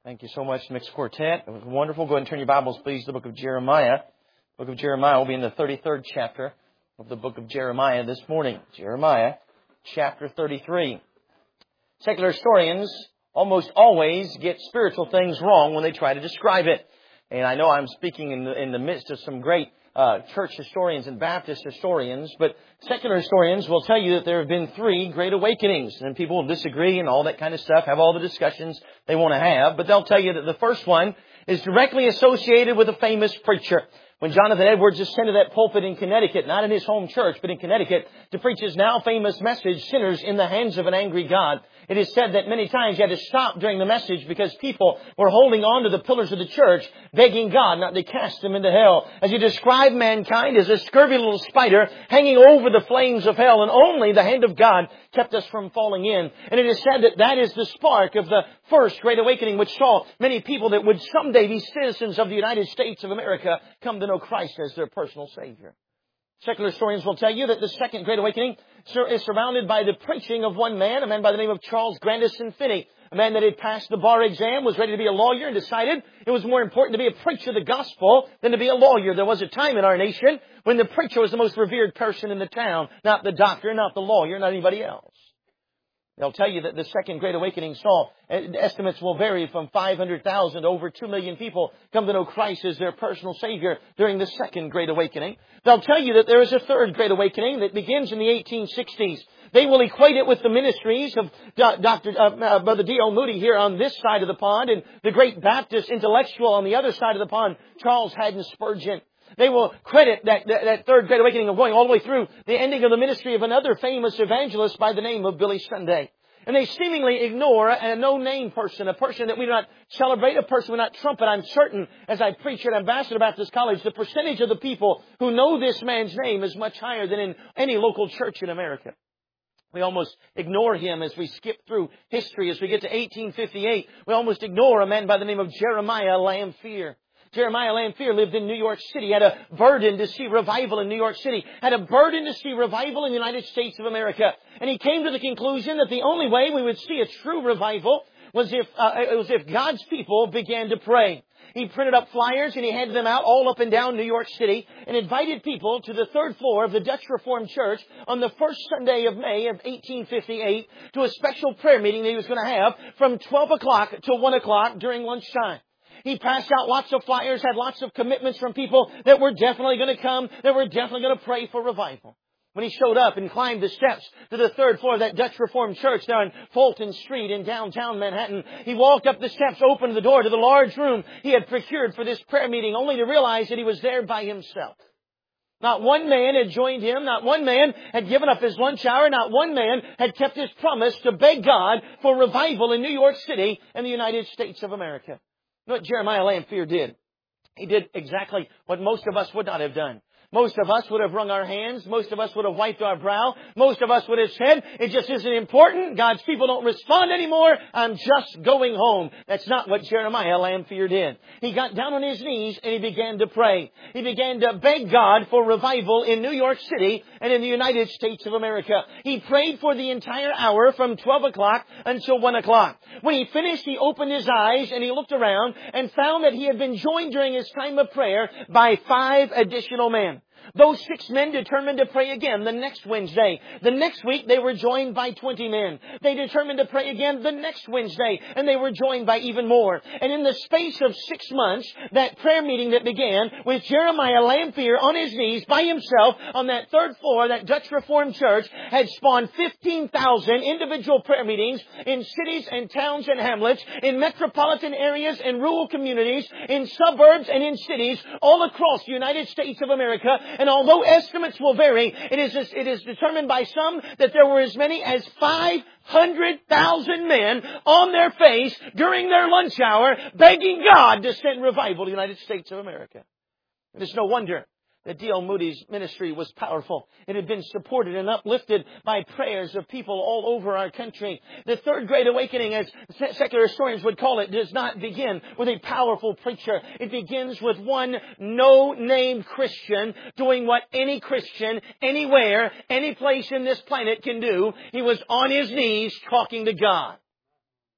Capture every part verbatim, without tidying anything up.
Thank you so much, Mixed Quartet. It was wonderful. Go ahead and turn your Bibles, please, to the book of Jeremiah. The book of Jeremiah will be in the thirty-third chapter of the book of Jeremiah this morning. Jeremiah, chapter thirty-three. Secular historians almost always get spiritual things wrong when they try to describe it. And I know I'm speaking in the, in the midst of some great uh, church historians and Baptist historians, but secular historians will tell you that there have been three great awakenings. And people will disagree and all that kind of stuff, have all the discussions they want to have. But they'll tell you that the first one is directly associated with a famous preacher. When Jonathan Edwards ascended that pulpit in Connecticut, not in his home church, but in Connecticut, to preach his now famous message, Sinners in the Hands of an Angry God, it is said that many times he had to stop during the message because people were holding on to the pillars of the church, begging God not to cast them into hell. As he described mankind as a scurvy little spider hanging over the flames of hell, and only the hand of God kept us from falling in. And it is said that that is the spark of the first Great Awakening, which saw many people that would someday be citizens of the United States of America come to know Christ as their personal Savior. Secular historians will tell you that the Second Great Awakening is surrounded by the preaching of one man, a man by the name of Charles Grandison Finney, a man that had passed the bar exam, was ready to be a lawyer, and decided it was more important to be a preacher of the gospel than to be a lawyer. There was a time in our nation when the preacher was the most revered person in the town, not the doctor, not the lawyer, not anybody else. They'll tell you that the Second Great Awakening saw, estimates will vary from five hundred thousand to over two million people come to know Christ as their personal Savior during the Second Great Awakening. They'll tell you that there is a Third Great Awakening that begins in the eighteen sixties. They will equate it with the ministries of Doctor Uh, Brother D L Moody here on this side of the pond, and the great Baptist intellectual on the other side of the pond, Charles Haddon Spurgeon. They will credit that, that, that Third Great Awakening of going all the way through the ending of the ministry of another famous evangelist by the name of Billy Sunday. And they seemingly ignore a no-name person, a person that we do not celebrate, a person we do not trumpet. I'm certain, as I preach at Ambassador Baptist College, the percentage of the people who know this man's name is much higher than in any local church in America. We almost ignore him as we skip through history. As we get to eighteen fifty-eight, we almost ignore a man by the name of Jeremiah Lanphier. Jeremiah Lanphier lived in New York City, had a burden to see revival in New York City, had a burden to see revival in the United States of America. And he came to the conclusion that the only way we would see a true revival was if, uh, it was if God's people began to pray. He printed up flyers and he handed them out all up and down New York City and invited people to the third floor of the Dutch Reformed Church on the first Sunday of May of eighteen fifty-eight to a special prayer meeting that he was going to have from twelve o'clock to one o'clock during lunchtime. He passed out lots of flyers, had lots of commitments from people that were definitely going to come, that were definitely going to pray for revival. When he showed up and climbed the steps to the third floor of that Dutch Reformed Church there on Fulton Street in downtown Manhattan, he walked up the steps, opened the door to the large room he had procured for this prayer meeting, only to realize that he was there by himself. Not one man had joined him. Not one man had given up his lunch hour. Not one man had kept his promise to beg God for revival in New York City and the United States of America. You know what Jeremiah Lanphier did? He did exactly what most of us would not have done. Most of us would have wrung our hands. Most of us would have wiped our brow. Most of us would have said, it just isn't important. God's people don't respond anymore. I'm just going home. That's not what Jeremiah Lanphier did. He got down on his knees and he began to pray. He began to beg God for revival in New York City and in the United States of America. He prayed for the entire hour from twelve o'clock until one o'clock. When he finished, he opened his eyes and he looked around and found that he had been joined during his time of prayer by five additional men. Those six men determined to pray again the next Wednesday. The next week, they were joined by twenty men. They determined to pray again the next Wednesday, and they were joined by even more. And in the space of six months, that prayer meeting that began with Jeremiah Lanphier on his knees by himself on that third floor, that Dutch Reformed Church, had spawned fifteen thousand individual prayer meetings in cities and towns and hamlets, in metropolitan areas and rural communities, in suburbs and in cities all across the United States of America. And although estimates will vary, it is, it is determined by some that there were as many as five hundred thousand men on their face during their lunch hour begging God to send revival to the United States of America. It is no wonder that D L Moody's ministry was powerful. It had been supported and uplifted by prayers of people all over our country. The Third Great Awakening, as secular historians would call it, does not begin with a powerful preacher. It begins with one no-name Christian doing what any Christian, anywhere, any place in this planet can do. He was on his knees talking to God.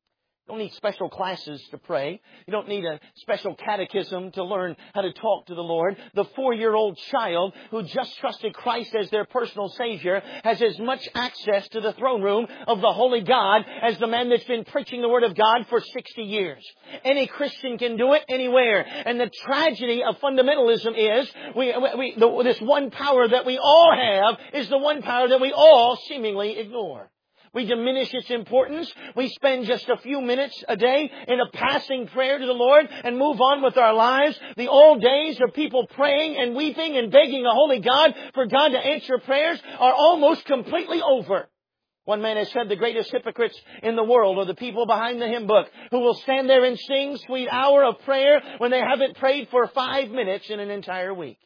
You don't need special classes to pray. You don't need a special catechism to learn how to talk to the Lord. The four-year-old child who just trusted Christ as their personal Savior has as much access to the throne room of the Holy God as the man that's been preaching the Word of God for sixty years. Any Christian can do it anywhere. And the tragedy of fundamentalism is we, we, the, this one power that we all have is the one power that we all seemingly ignore. We diminish its importance. We spend just a few minutes a day in a passing prayer to the Lord and move on with our lives. The old days of people praying and weeping and begging the Holy God for God to answer prayers are almost completely over. One man has said the greatest hypocrites in the world are the people behind the hymn book who will stand there and sing sweet hour of prayer when they haven't prayed for five minutes in an entire week.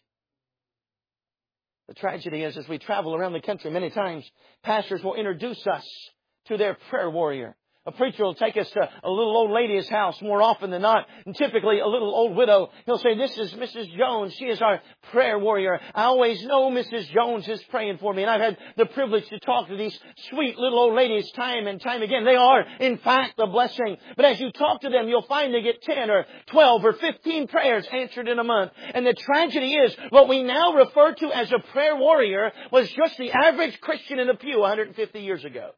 The tragedy is, as we travel around the country, many times pastors will introduce us to their prayer warrior. A preacher will take us to a little old lady's house more often than not. And typically a little old widow. He'll say, this is Missus Jones. She is our prayer warrior. I always know Missus Jones is praying for me. And I've had the privilege to talk to these sweet little old ladies time and time again. They are, in fact, a blessing. But as you talk to them, you'll find they get ten or twelve or fifteen prayers answered in a month. And the tragedy is, what we now refer to as a prayer warrior was just the average Christian in the pew one hundred fifty years ago.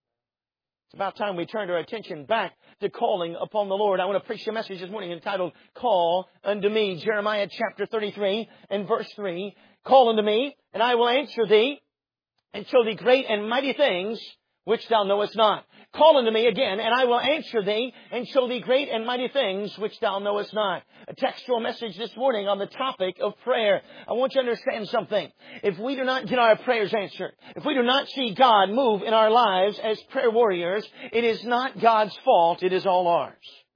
It's about time we turned our attention back to calling upon the Lord. I want to preach a message this morning entitled, Call Unto Me. Jeremiah chapter thirty-three and verse three. Call unto me, and I will answer thee, and show thee great and mighty things which thou knowest not. Call unto me again, and I will answer thee, and show thee great and mighty things which thou knowest not. A textual message this morning on the topic of prayer. I want you to understand something. If we do not get our prayers answered, if we do not see God move in our lives as prayer warriors, it is not God's fault, it is all ours.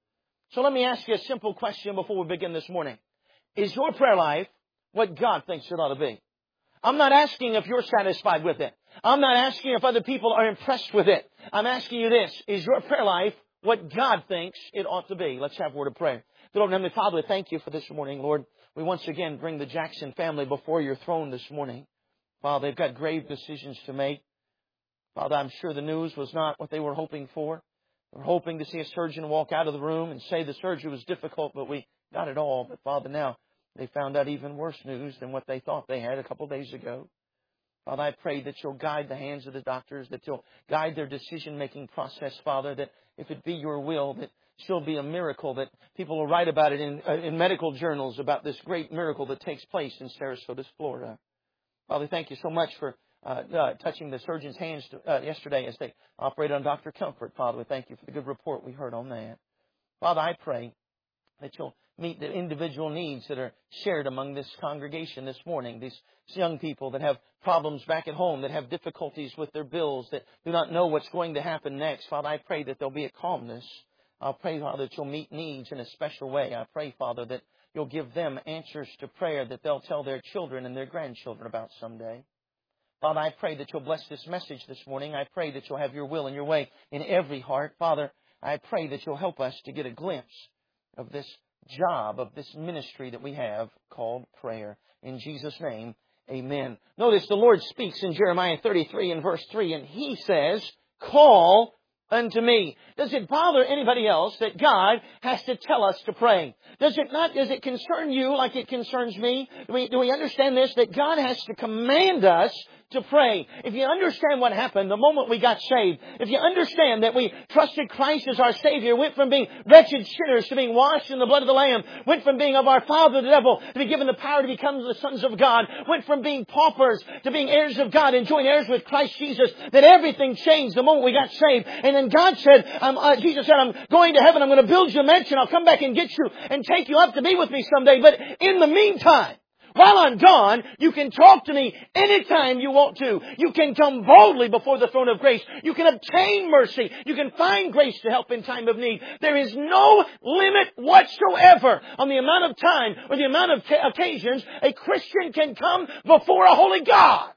So let me ask you a simple question before we begin this morning. Is your prayer life what God thinks it ought to be? I'm not asking if you're satisfied with it. I'm not asking if other people are impressed with it. I'm asking you this. Is your prayer life what God thinks it ought to be? Let's have a word of prayer. Dear Lord, Heavenly Father, we thank you for this morning, Lord. We once again bring the Jackson family before your throne this morning. Father, they've got grave decisions to make. Father, I'm sure the news was not what they were hoping for. They were hoping to see a surgeon walk out of the room and say the surgery was difficult, but we got it all. But Father, now they found out even worse news than what they thought they had a couple days ago. Father, I pray that you'll guide the hands of the doctors, that you'll guide their decision-making process, Father, that if it be your will, that she'll be a miracle, that people will write about it in, uh, in medical journals about this great miracle that takes place in Sarasota, Florida. Father, thank you so much for uh, uh, touching the surgeon's hands to, uh, yesterday as they operated on Doctor Comfort. Father, we thank you for the good report we heard on that. Father, I pray that you'll meet the individual needs that are shared among this congregation this morning. These young people that have problems back at home, that have difficulties with their bills, that do not know what's going to happen next. Father, I pray that there'll be a calmness. I'll pray, Father, that you'll meet needs in a special way. I pray, Father, that you'll give them answers to prayer that they'll tell their children and their grandchildren about someday. Father, I pray that you'll bless this message this morning. I pray that you'll have your will and your way in every heart. Father, I pray that you'll help us to get a glimpse of this job, of this ministry that we have called prayer. In Jesus' name, amen. Notice the Lord speaks in Jeremiah thirty-three and verse three, and He says, call unto me. Does it bother anybody else that God has to tell us to pray? Does it not, does it concern you like it concerns me? Do we, do we understand this? That God has to command us to pray. If you understand what happened the moment we got saved, if you understand that we trusted Christ as our Savior, went from being wretched sinners to being washed in the blood of the Lamb, went from being of our father the devil to be given the power to become the sons of God, went from being paupers to being heirs of God and joint heirs with Christ Jesus, that everything changed the moment we got saved. And then God said, um, uh, Jesus said, I'm going to heaven, I'm going to build you a mansion, I'll come back and get you and take you up to be with me someday. But in the meantime, while I'm gone, you can talk to me anytime you want to. You can come boldly before the throne of grace. You can obtain mercy. You can find grace to help in time of need. There is no limit whatsoever on the amount of time or the amount of t- occasions a Christian can come before a holy God.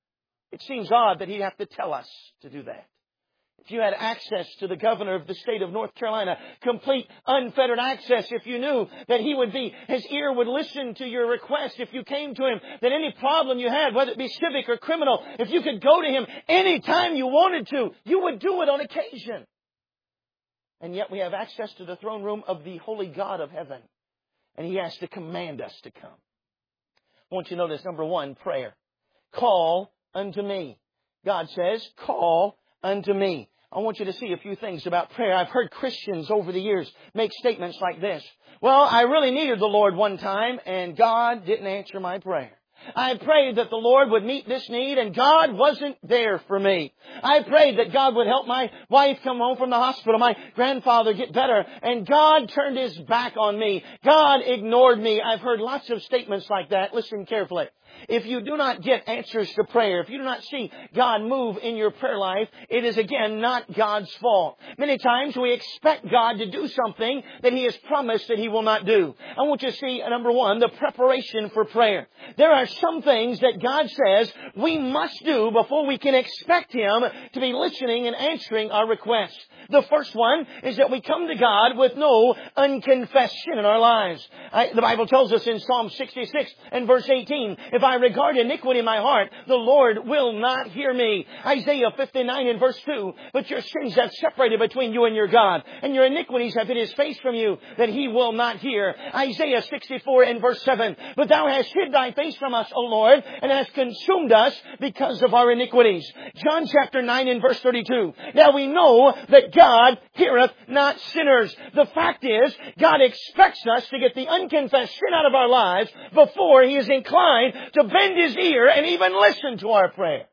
It seems odd that He'd have to tell us to do that. If you had access to the governor of the state of North Carolina, complete unfettered access, if you knew that he would be, his ear would listen to your request, if you came to him, that any problem you had, whether it be civic or criminal, if you could go to him any time you wanted to, you would do it on occasion. And yet we have access to the throne room of the holy God of heaven. And He has to command us to come. I want you to notice, number one, prayer. Call unto me. God says, call unto me. I want you to see a few things about prayer. I've heard Christians over the years make statements like this. Well, I really needed the Lord one time, and God didn't answer my prayer. I prayed that the Lord would meet this need, and God wasn't there for me. I prayed that God would help my wife come home from the hospital, my grandfather get better, and God turned His back on me. God ignored me. I've heard lots of statements like that. Listen carefully. If you do not get answers to prayer, if you do not see God move in your prayer life, it is again not God's fault. Many times we expect God to do something that He has promised that He will not do. I want you to see, number one, the preparation for prayer. There are some things that God says we must do before we can expect Him to be listening and answering our requests. The first one is that we come to God with no unconfessed sin in our lives. I, the Bible tells us in Psalm sixty-six and verse eighteen, if I regard iniquity in my heart, the Lord will not hear me. Isaiah fifty-nine and verse two, but your sins have separated between you and your God, and your iniquities have hid His face from you, that He will not hear. Isaiah sixty-four and verse seven, but thou hast hid thy face from us, O Lord, and hast consumed us because of our iniquities. John chapter nine and verse thirty-two, now we know that God heareth not sinners. The fact is, God expects us to get the unconfessed sin out of our lives before He is inclined to bend His ear and even listen to our prayers.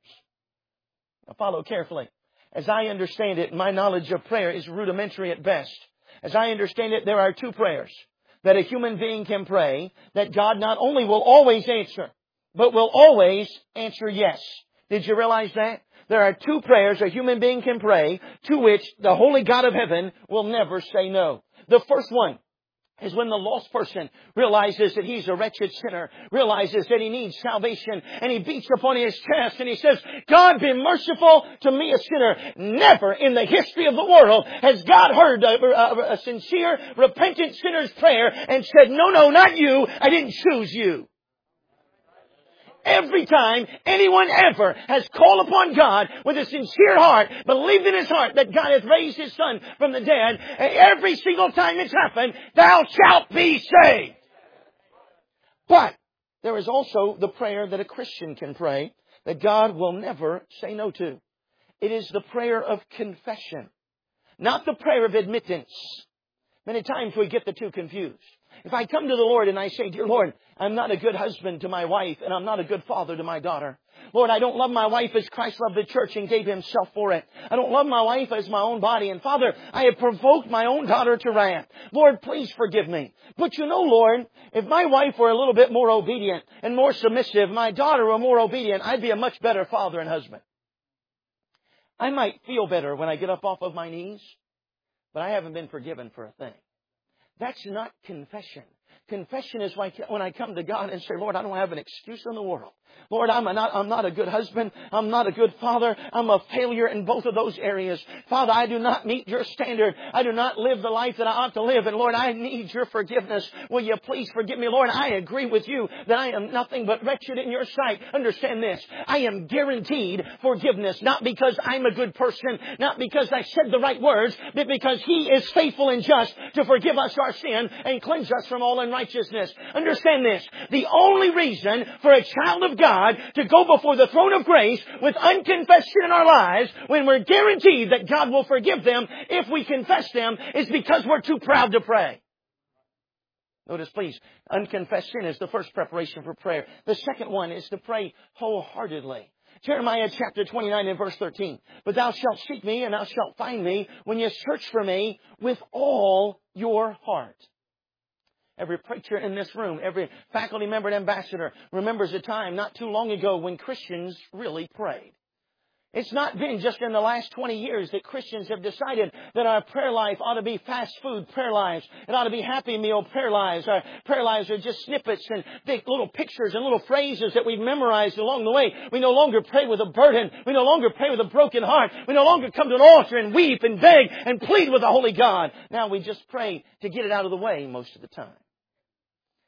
Now follow carefully. As I understand it, my knowledge of prayer is rudimentary at best. As I understand it, there are two prayers that a human being can pray that God not only will always answer, but will always answer yes. Did you realize that? There are two prayers a human being can pray to which the holy God of heaven will never say no. The first one is when the lost person realizes that he's a wretched sinner, realizes that he needs salvation, and he beats upon his chest and he says, God, be merciful to me, a sinner. Never in the history of the world has God heard a, a, a sincere, repentant sinner's prayer and said, no, no, not you. I didn't choose you. Every time anyone ever has called upon God with a sincere heart, believed in his heart that God hath raised His Son from the dead, every single time it's happened, thou shalt be saved. But there is also the prayer that a Christian can pray that God will never say no to. It is the prayer of confession, not the prayer of admittance. Many times we get the two confused. If I come to the Lord and I say, dear Lord, I'm not a good husband to my wife and I'm not a good father to my daughter. Lord, I don't love my wife as Christ loved the church and gave Himself for it. I don't love my wife as my own body. And Father, I have provoked my own daughter to wrath. Lord, please forgive me. But you know, Lord, if my wife were a little bit more obedient and more submissive, my daughter were more obedient, I'd be a much better father and husband. I might feel better when I get up off of my knees, but I haven't been forgiven for a thing. That's not confession. Confession is like when I come to God and say, Lord, I don't have an excuse in the world. Lord, I'm not, I'm not a good husband. I'm not a good father. I'm a failure in both of those areas. Father, I do not meet Your standard. I do not live the life that I ought to live. And Lord, I need Your forgiveness. Will You please forgive me? Lord, I agree with You that I am nothing but wretched in Your sight. Understand this. I am guaranteed forgiveness, not because I'm a good person, not because I said the right words, but because He is faithful and just to forgive us our sin and cleanse us from all unrighteousness. Understand this. The only reason for a child of God to go before the throne of grace with unconfessed sin in our lives, when we're guaranteed that God will forgive them if we confess them, is because we're too proud to pray. Notice, please, unconfessed sin is the first preparation for prayer. The second one is to pray wholeheartedly. Jeremiah chapter twenty-nine and verse thirteen. But thou shalt seek me and thou shalt find me when you search for me with all your heart. Every preacher in this room, every faculty member and ambassador remembers a time not too long ago when Christians really prayed. It's not been just in the last twenty years that Christians have decided that our prayer life ought to be fast food prayer lives. It ought to be Happy Meal prayer lives. Our prayer lives are just snippets and big little pictures and little phrases that we've memorized along the way. We no longer pray with a burden. We no longer pray with a broken heart. We no longer come to an altar and weep and beg and plead with the Holy God. Now we just pray to get it out of the way most of the time.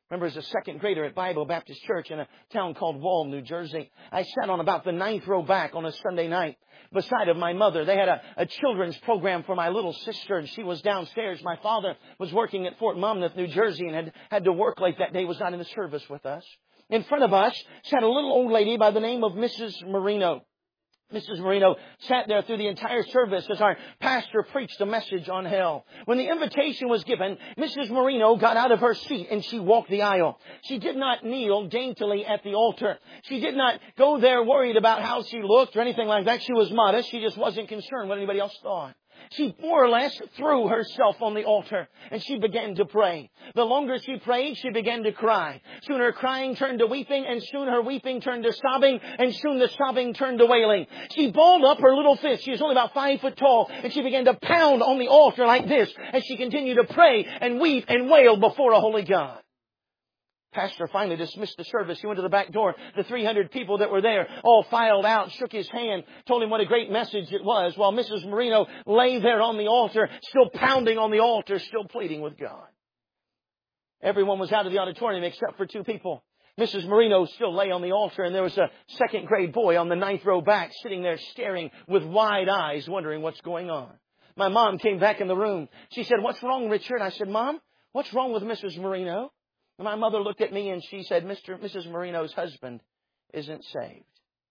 Remember, as a second grader at Bible Baptist Church in a town called Wall, New Jersey, I sat on about the ninth row back on a Sunday night beside of my mother. They had a, a children's program for my little sister, and she was downstairs. My father was working at Fort Monmouth, New Jersey, and had had to work late that day, was not in the service with us. In front of us sat a little old lady by the name of Missus Marino. Missus Marino sat there through the entire service as our pastor preached a message on hell. When the invitation was given, Missus Marino got out of her seat and she walked the aisle. She did not kneel daintily at the altar. She did not go there worried about how she looked or anything like that. She was modest. She just wasn't concerned what anybody else thought. She more or less threw herself on the altar and she began to pray. The longer she prayed, she began to cry. Soon her crying turned to weeping, and soon her weeping turned to sobbing, and soon the sobbing turned to wailing. She balled up her little fist. She was only about five foot tall, and she began to pound on the altar like this as she continued to pray and weep and wail before a holy God. Pastor finally dismissed the service. He went to the back door. The three hundred people that were there all filed out, shook his hand, told him what a great message it was, while Missus Marino lay there on the altar, still pounding on the altar, still pleading with God. Everyone was out of the auditorium except for two people. Missus Marino still lay on the altar, and there was a second grade boy on the ninth row back sitting there staring with wide eyes, wondering what's going on. My mom came back in the room. She said, "What's wrong, Richard?" I said, "Mom, what's wrong with Missus Marino?" And my mother looked at me and she said, Mister Missus Marino's husband isn't saved.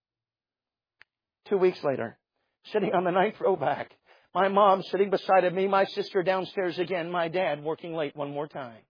Two weeks later, sitting on the ninth row back, my mom sitting beside of me, my sister downstairs again, my dad working late one more time.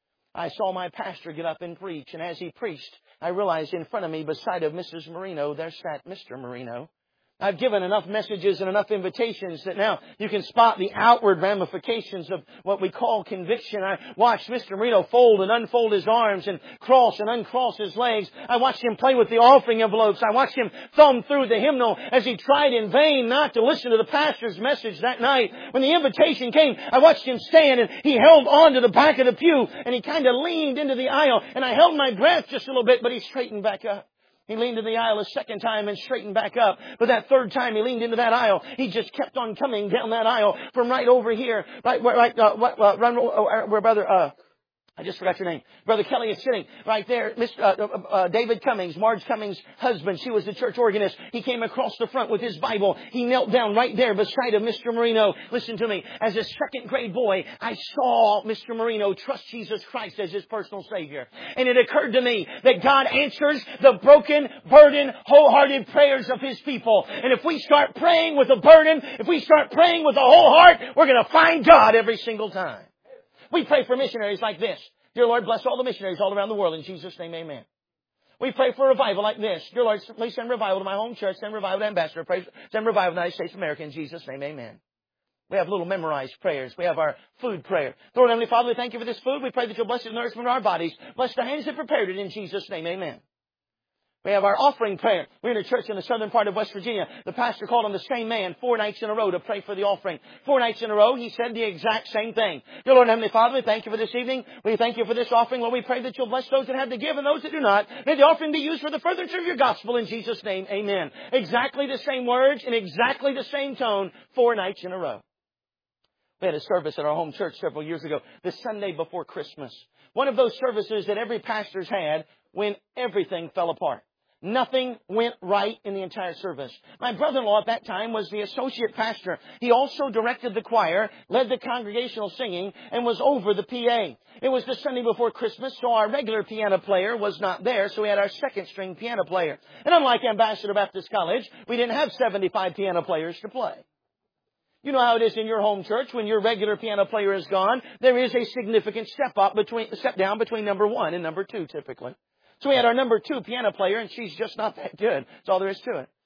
I saw my pastor get up and preach, and as he preached, I realized in front of me, beside of Missus Marino, there sat Mister Marino. I've given enough messages and enough invitations that now you can spot the outward ramifications of what we call conviction. I watched Mister Marino fold and unfold his arms and cross and uncross his legs. I watched him play with the offering envelopes. I watched him thumb through the hymnal as he tried in vain not to listen to the pastor's message that night. When the invitation came, I watched him stand and he held on to the back of the pew and he kind of leaned into the aisle, and I held my breath just a little bit, but he straightened back up. He leaned into the aisle a second time and straightened back up. But that third time he leaned into that aisle, he just kept on coming down that aisle from right over here, right, right, uh, uh, uh, where brother, uh, I just forgot your name. Brother Kelly is sitting right there. Mister Uh, uh, uh, David Cummings, Marge Cummings' husband. She was the church organist. He came across the front with his Bible. He knelt down right there beside of Mister Marino. Listen to me. As a second grade boy, I saw Mister Marino trust Jesus Christ as his personal Savior. And it occurred to me that God answers the broken, burdened, wholehearted prayers of His people. And if we start praying with a burden, if we start praying with a whole heart, we're going to find God every single time. We pray for missionaries like this. Dear Lord, bless all the missionaries all around the world. In Jesus' name, amen. We pray for a revival like this. Dear Lord, please send revival to my home church. Send revival to Ambassador. Pray, send revival to the United States of America. In Jesus' name, amen. We have little memorized prayers. We have our food prayer. Lord, Heavenly Father, we thank you for this food. We pray that you'll bless the nourishment of our bodies. Bless the hands that prepared it. In Jesus' name, amen. We have our offering prayer. We're in a church in the southern part of West Virginia. The pastor called on the same man four nights in a row to pray for the offering. Four nights in a row, he said the exact same thing. Dear Lord and Heavenly Father, we thank you for this evening. We thank you for this offering. Lord, we pray that you'll bless those that have to give and those that do not. May the offering be used for the furtherance of your gospel. In Jesus' name, amen. Exactly the same words in exactly the same tone, four nights in a row. We had a service at our home church several years ago, the Sunday before Christmas. One of those services that every pastor's had when everything fell apart. Nothing went right in the entire service. My brother-in-law at that time was the associate pastor. He also directed the choir, led the congregational singing, and was over the P A. It was the Sunday before Christmas, so our regular piano player was not there, so we had our second-string piano player. And unlike Ambassador Baptist College, we didn't have seventy-five piano players to play. You know how it is in your home church. When your regular piano player is gone, there is a significant step up between, step down between number one and number two, typically. So we had our number two piano player, and she's just not that good. That's all there is to it.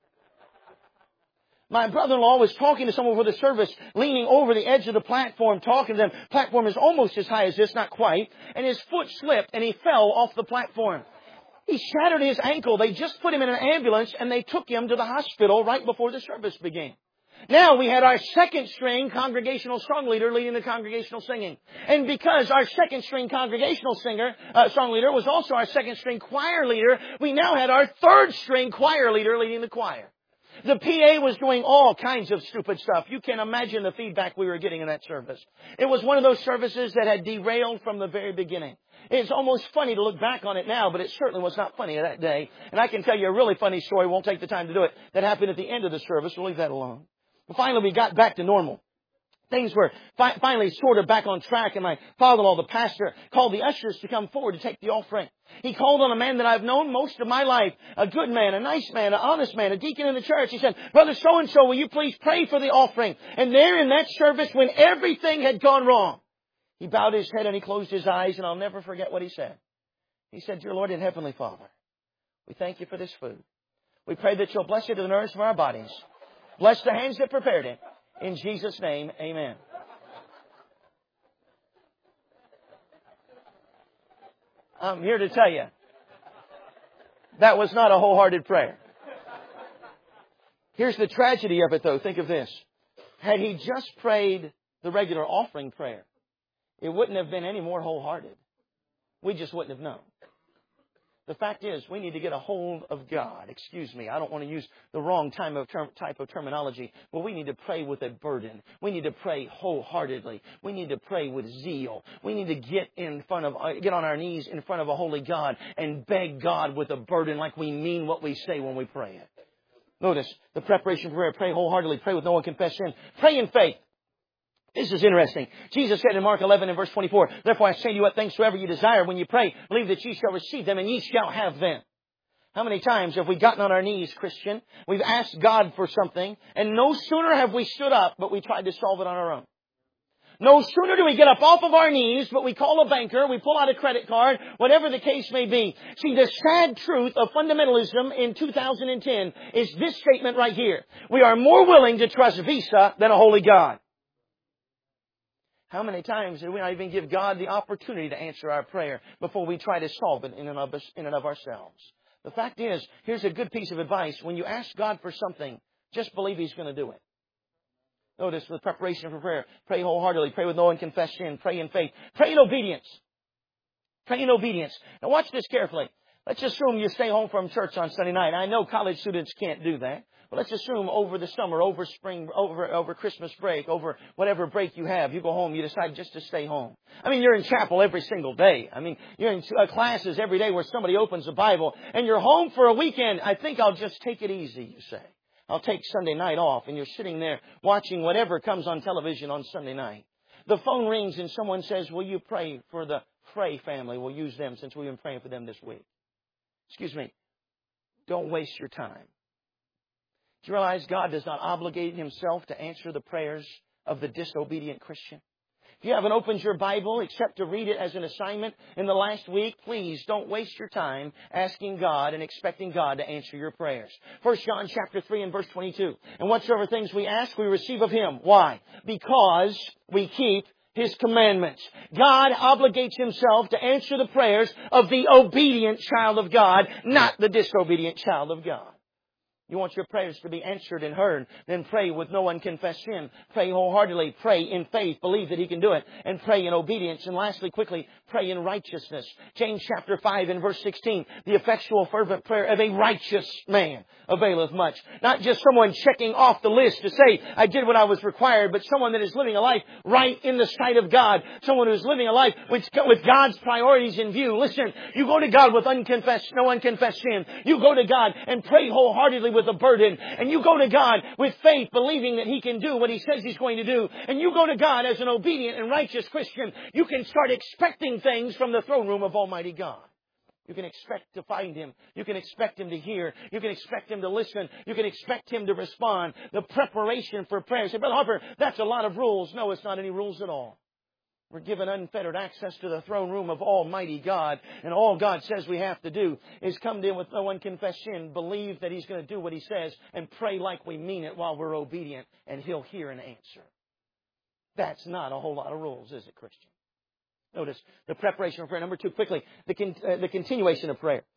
My brother-in-law was talking to someone for the service, leaning over the edge of the platform, talking to them. The platform is almost as high as this, not quite. And his foot slipped, and he fell off the platform. He shattered his ankle. They just put him in an ambulance, and they took him to the hospital right before the service began. Now we had our second string congregational song leader leading the congregational singing. And because our second string congregational singer, uh, song leader was also our second string choir leader, we now had our third string choir leader leading the choir. The P A was doing all kinds of stupid stuff. You can imagine the feedback we were getting in that service. It was one of those services that had derailed from the very beginning. It's almost funny to look back on it now, but it certainly was not funny that day. And I can tell you a really funny story. Won't take the time to do it. That happened at the end of the service. We'll leave that alone. But finally, we got back to normal. Things were fi- finally sort of back on track, and my father-in-law, the pastor, called the ushers to come forward to take the offering. He called on a man that I've known most of my life, a good man, a nice man, an honest man, a deacon in the church. He said, "Brother so-and-so, will you please pray for the offering?" And there in that service, when everything had gone wrong, he bowed his head and he closed his eyes, and I'll never forget what he said. He said, "Dear Lord and Heavenly Father, we thank you for this food. We pray that you'll bless it to the nourishment of our bodies. Bless the hands that prepared it. In Jesus' name, amen." I'm here to tell you, that was not a wholehearted prayer. Here's the tragedy of it, though. Think of this. Had he just prayed the regular offering prayer, it wouldn't have been any more wholehearted. We just wouldn't have known. The fact is, we need to get a hold of God. Excuse me, I don't want to use the wrong type of, term, type of terminology, but we need to pray with a burden. We need to pray wholeheartedly. We need to pray with zeal. We need to get in front of, uh, get on our knees in front of a holy God and beg God with a burden like we mean what we say when we pray it. Notice the preparation for prayer. Pray wholeheartedly. Pray with no unconfessed sin. Pray in faith. This is interesting. Jesus said in Mark eleven and verse twenty-four, "Therefore I say to you, what things soever you desire when you pray, believe that ye shall receive them, and ye shall have them." How many times have we gotten on our knees, Christian? We've asked God for something, and no sooner have we stood up, but we tried to solve it on our own. No sooner do we get up off of our knees, but we call a banker, we pull out a credit card, whatever the case may be. See, the sad truth of fundamentalism in two thousand ten is this statement right here. We are more willing to trust Visa than a holy God. How many times do we not even give God the opportunity to answer our prayer before we try to solve it in and of, in and of ourselves? The fact is, here's a good piece of advice. When you ask God for something, just believe He's going to do it. Notice the preparation for prayer. Pray wholeheartedly. Pray with no unconfessed sin. Pray in faith. Pray in obedience. Pray in obedience. Now watch this carefully. Let's assume you stay home from church on Sunday night. I know college students can't do that. But let's assume over the summer, over spring, over over Christmas break, over whatever break you have, you go home, you decide just to stay home. I mean, you're in chapel every single day. I mean, you're in uh, classes every day where somebody opens the Bible, and you're home for a weekend. I think I'll just take it easy, you say. I'll take Sunday night off, and you're sitting there watching whatever comes on television on Sunday night. The phone rings and someone says, "Will you pray for the Frey family?" We'll use them since we've been praying for them this week. Excuse me. Don't waste your time. Do you realize God does not obligate Himself to answer the prayers of the disobedient Christian? If you haven't opened your Bible except to read it as an assignment in the last week, please don't waste your time asking God and expecting God to answer your prayers. First John chapter three and verse twenty-two. "And whatsoever things we ask, we receive of Him." Why? Because we keep His commandments. God obligates Himself to answer the prayers of the obedient child of God, not the disobedient child of God. You want your prayers to be answered and heard, then pray with no unconfessed sin. Pray wholeheartedly. Pray in faith. Believe that He can do it. And pray in obedience. And lastly, quickly, pray in righteousness. James chapter five and verse sixteen. "The effectual fervent prayer of a righteous man availeth much." Not just someone checking off the list to say, "I did what I was required," but someone that is living a life right in the sight of God. Someone who is living a life with, with God's priorities in view. Listen, you go to God with unconfessed, no unconfessed sin. You go to God and pray wholeheartedly with a burden. And you go to God with faith, believing that He can do what He says He's going to do. And you go to God as an obedient and righteous Christian. You can start expecting things from the throne room of Almighty God. You can expect to find Him. You can expect Him to hear. You can expect Him to listen. You can expect Him to respond. The preparation for prayer. You say, "Brother Harper, that's a lot of rules." No, it's not any rules at all. We're given unfettered access to the throne room of Almighty God. And all God says we have to do is come to Him with no unconfessed sin, believe that He's going to do what He says, and pray like we mean it while we're obedient, and He'll hear and answer. That's not a whole lot of rules, is it, Christian? Notice the preparation of prayer. Number two, quickly, the, con- uh, the continuation of prayer.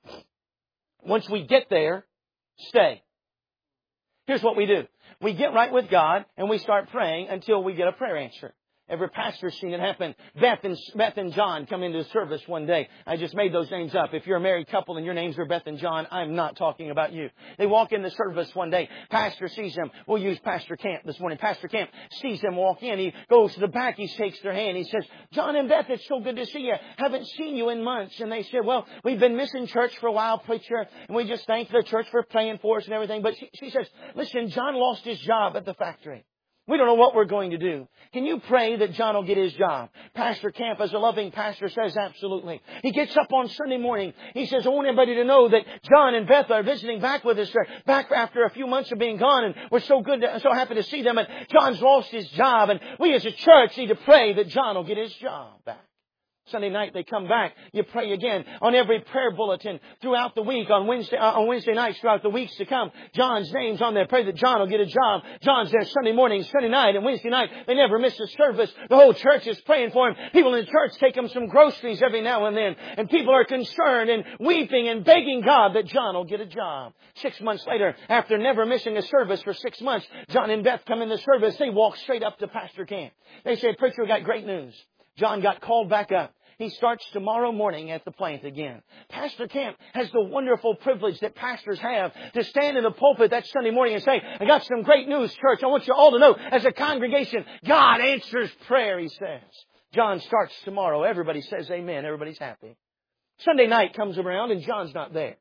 Once we get there, stay. Here's what we do. We get right with God, and we start praying until we get a prayer answer. Every pastor's seen it happen. Beth and, Beth and John come into the service one day. I just made those names up. If you're a married couple and your names are Beth and John, I'm not talking about you. They walk in the service one day. Pastor sees them. We'll use Pastor Camp this morning. Pastor Camp sees them walk in. He goes to the back. He shakes their hand. He says, John and Beth, it's so good to see you. Haven't seen you in months. And they said, well, we've been missing church for a while, preacher. And we just thank the church for praying for us and everything. But she, she says, listen, John lost his job at the factory. We don't know what we're going to do. Can you pray that John will get his job? Pastor Camp, as a loving pastor, says absolutely. He gets up on Sunday morning. He says, I want everybody to know that John and Beth are visiting back with us. They're back after a few months of being gone, and we're so good, to, so happy to see them. And John's lost his job, and we as a church need to pray that John will get his job back. Sunday night they come back. You pray again on every prayer bulletin throughout the week, on Wednesday, uh, on Wednesday nights throughout the weeks to come. John's name's on there. Pray that John will get a job. John's there Sunday morning, Sunday night, and Wednesday night. They never miss a service. The whole church is praying for him. People in the church take him some groceries every now and then. And people are concerned and weeping and begging God that John will get a job. Six months later, after never missing a service for six months, John and Beth come in the service. They walk straight up to Pastor Camp. They say, preacher, we got great news. John got called back up. He starts tomorrow morning at the plant again. Pastor Camp has the wonderful privilege that pastors have to stand in the pulpit that Sunday morning and say, I got some great news, church. I want you all to know, as a congregation, God answers prayer, he says. John starts tomorrow. Everybody says amen. Everybody's happy. Sunday night comes around and John's not there.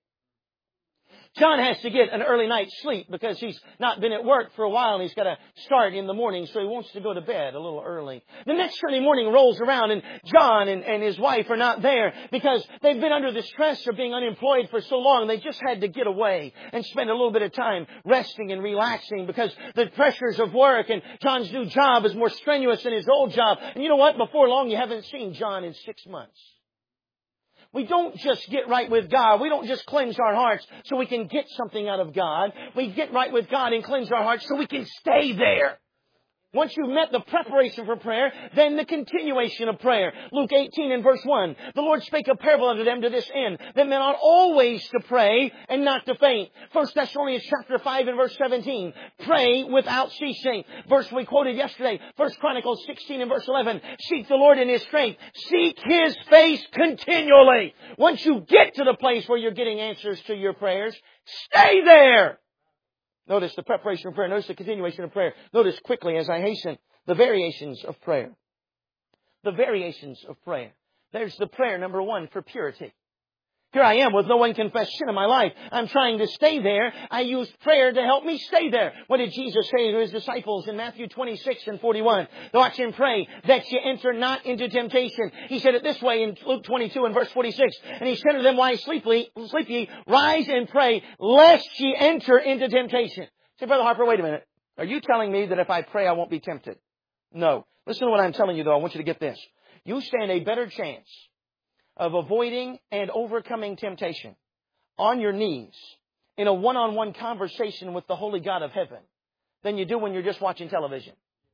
John has to get an early night's sleep because he's not been at work for a while and he's got to start in the morning, so he wants to go to bed a little early. The next Sunday morning rolls around and John and, and his wife are not there because they've been under the stress of being unemployed for so long. They just had to get away and spend a little bit of time resting and relaxing because the pressures of work, and John's new job is more strenuous than his old job. And you know what? Before long, you haven't seen John in six months. We don't just get right with God. We don't just cleanse our hearts so we can get something out of God. We get right with God and cleanse our hearts so we can stay there. Once you've met the preparation for prayer, then the continuation of prayer. Luke eighteen and verse one. The Lord spake a parable unto them to this end, that men ought always to pray and not to faint. First Thessalonians chapter five and verse seventeen. Pray without ceasing. Verse we quoted yesterday. First Chronicles sixteen and verse eleven. Seek the Lord in His strength. Seek His face continually. Once you get to the place where you're getting answers to your prayers, stay there. Notice the preparation of prayer. Notice the continuation of prayer. Notice quickly as I hasten the variations of prayer. The variations of prayer. There's the prayer number one for purity. Here I am with no unconfessed sin in my life. I'm trying to stay there. I use prayer to help me stay there. What did Jesus say to His disciples in Matthew twenty-six and forty-one? Watch and pray that you enter not into temptation. He said it this way in Luke twenty-two and verse forty-six. And He said to them, why sleep ye? Rise and pray, lest ye enter into temptation. Say, Brother Harper, wait a minute. Are you telling me that if I pray, I won't be tempted? No. Listen to what I'm telling you, though. I want you to get this. You stand a better chance of avoiding and overcoming temptation on your knees in a one-on-one conversation with the Holy God of heaven than you do when you're just watching television.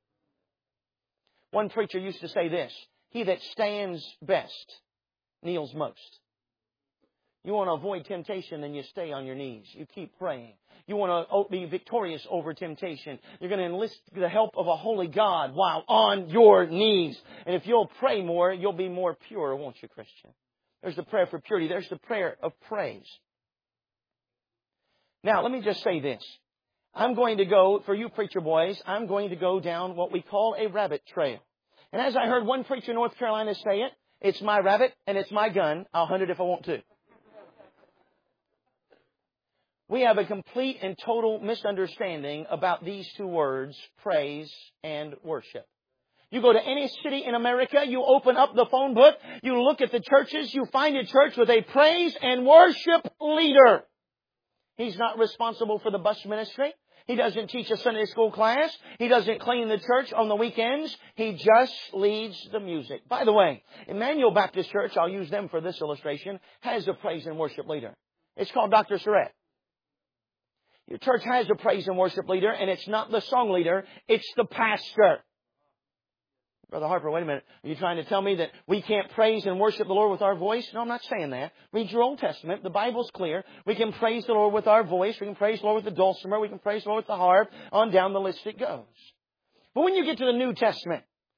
One preacher used to say this, he that stands best kneels most. You want to avoid temptation, then you stay on your knees. You keep praying. You want to be victorious over temptation. You're going to enlist the help of a holy God while on your knees. And if you'll pray more, you'll be more pure, won't you, Christian? There's the prayer for purity. There's the prayer of praise. Now, let me just say this. I'm going to go, for you preacher boys, I'm going to go down what we call a rabbit trail. And as I heard one preacher in North Carolina say it, it's my rabbit and it's my gun. I'll hunt it if I want to. We have a complete and total misunderstanding about these two words, praise and worship. You go to any city in America, you open up the phone book, you look at the churches, you find a church with a praise and worship leader. He's not responsible for the bus ministry. He doesn't teach a Sunday school class. He doesn't clean the church on the weekends. He just leads the music. By the way, Emmanuel Baptist Church, I'll use them for this illustration, has a praise and worship leader. It's called Doctor Surratt. Your church has a praise and worship leader, and it's not the song leader, it's the pastor. Brother Harper, wait a minute. Are you trying to tell me that we can't praise and worship the Lord with our voice? No, I'm not saying that. Read your Old Testament. The Bible's clear. We can praise the Lord with our voice. We can praise the Lord with the dulcimer. We can praise the Lord with the harp. On down the list it goes. But when you get to the New Testament,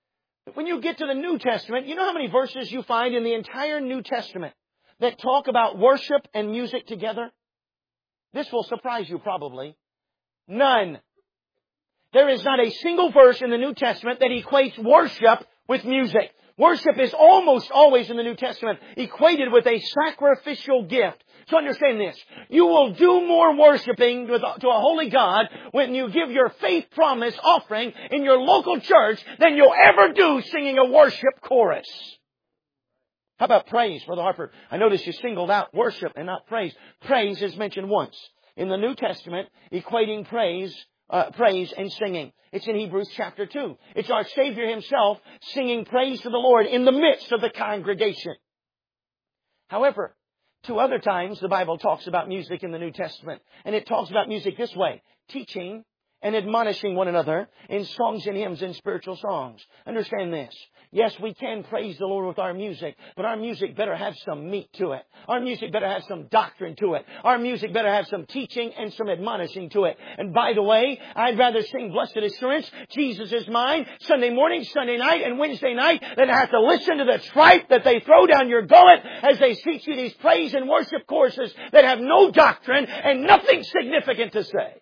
When you get to the New Testament, you know how many verses you find in the entire New Testament that talk about worship and music together? This will surprise you probably. None. There is not a single verse in the New Testament that equates worship with music. Worship is almost always in the New Testament equated with a sacrificial gift. So understand this. You will do more worshiping to a holy God when you give your faith promise offering in your local church than you'll ever do singing a worship chorus. How about praise, Brother Harper? I notice you singled out worship and not praise. Praise is mentioned once in the New Testament, equating praise, uh, praise and singing. It's in Hebrews chapter two. It's our Savior Himself singing praise to the Lord in the midst of the congregation. However, two other times the Bible talks about music in the New Testament. And it talks about music this way. Teaching and admonishing one another in songs and hymns and spiritual songs. Understand this. Yes, we can praise the Lord with our music, but our music better have some meat to it. Our music better have some doctrine to it. Our music better have some teaching and some admonishing to it. And by the way, I'd rather sing Blessed Assurance, Jesus is mine, Sunday morning, Sunday night, and Wednesday night than have to listen to the tripe that they throw down your gullet as they teach you these praise and worship courses that have no doctrine and nothing significant to say.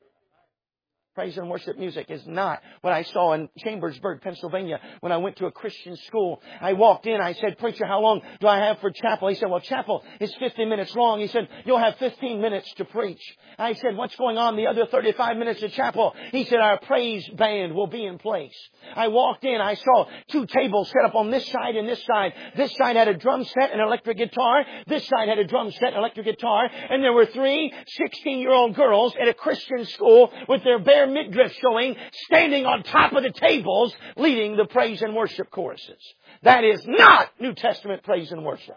Praise and worship music is not what I saw in Chambersburg, Pennsylvania, when I went to a Christian school. I walked in, I said, "Preacher, how long do I have for chapel?" He said, "Well, chapel is fifty minutes long." He said, "You'll have fifteen minutes to preach." I said, "What's going on the other thirty-five minutes of chapel?" He said, "Our praise band will be in place." I walked in, I saw two tables set up on this side and this side. This side had a drum set and electric guitar. This side had a drum set and electric guitar. And there were three sixteen-year-old girls at a Christian school with their bare midriff showing, standing on top of the tables, leading the praise and worship choruses. That is not New Testament praise and worship.